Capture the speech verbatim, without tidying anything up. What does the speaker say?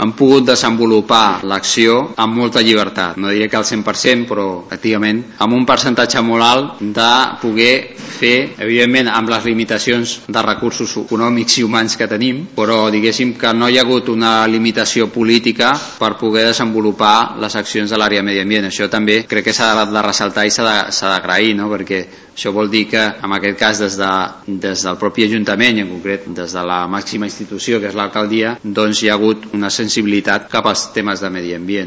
han pogut desenvolupar l'acció amb molta llibertat. No diré que al cent per cent, però pràcticament amb un percentatge molt alt de poder fer, evidentment amb les limitacions de recursos econòmics i humans que tenim, però diguéssim que no hi ha hagut una limitació política per poder desenvolupar les accions de l'àrea de medi ambient. Això també crec que s'ha de ressaltar i s'ha d'agrair, no? Perquè això vol dir que en aquest cas des, de, des del propi Ajuntament i en concret des de la màxima institució que és l'alcaldia, doncs hi ha hagut una sensibilitat cap als temes de medi ambient.